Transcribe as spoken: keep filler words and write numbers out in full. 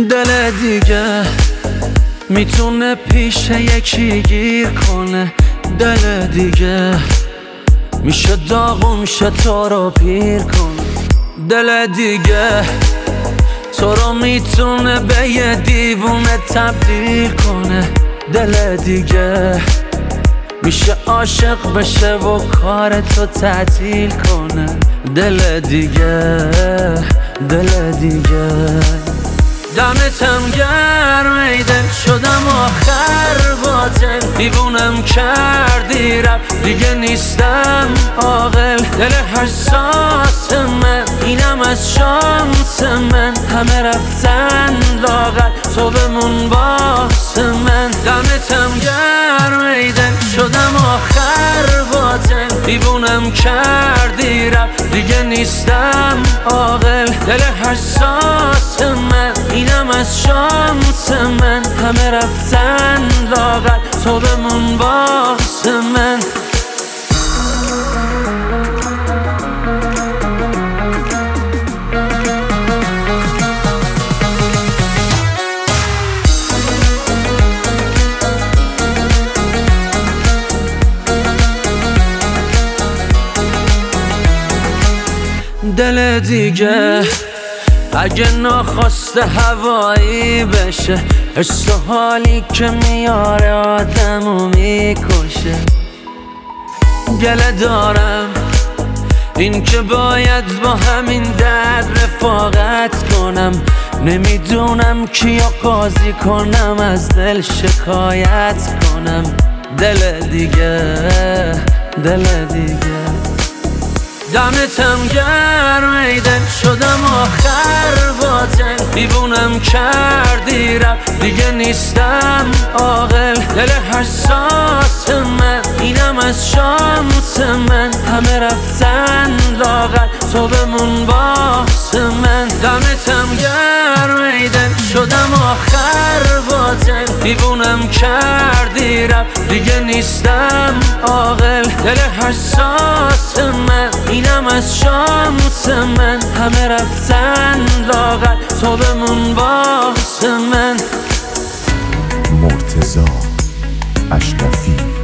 دل دیگه میتونه پیش یکی گیر کنه، دل دیگه میشه داغون شه تو رو پیر کنه، دل دیگه تو رو میتونه به یه دیوونه تبدیل کنه، دل دیگه میشه عاشق بشه و کار تو تعطیل کنه، دل دیگه دل دیگه دمتم گرم ای دل، شدم آخر باطل، دیوونم کردی رفت دیگه نیستم عاقل، دل حساس من اینم از شانس من، همه رفتن لاغر تو بمون واسه من، دمتم گرم ای دل، شدم آخر باطل، دیوونم کردی رفت دیگه نیستم عاقل، دل حساس من اینم از شانس من، همه رفتن لاغر تو بمون واسه من. دل دیگه اگه ناخواسته هوایی بشه، حس و حالی که میاره آدمو میکشه، گله دارم این که باید با همین درد رفاقت کنم، نمیدونم کیو قاضی کنم از دل شکایت کنم، دل دیگه دل دیگه دمتم گرم ای دل، شدم آخر باطل، دیوونم کردی رفت دیگه نیستم عاقل، دل حساس من اینم از شانس من، همه رفتن لاغر تو بمون واسه من، دمتم گرم ای دل، شدم آخر باطل، دیوونم کردی رفت دیگه نیستم عاقل، دل حساس من اینم از شانس من، همه رفتن لاغر تو بمون واسه من. مرتضی اشرفی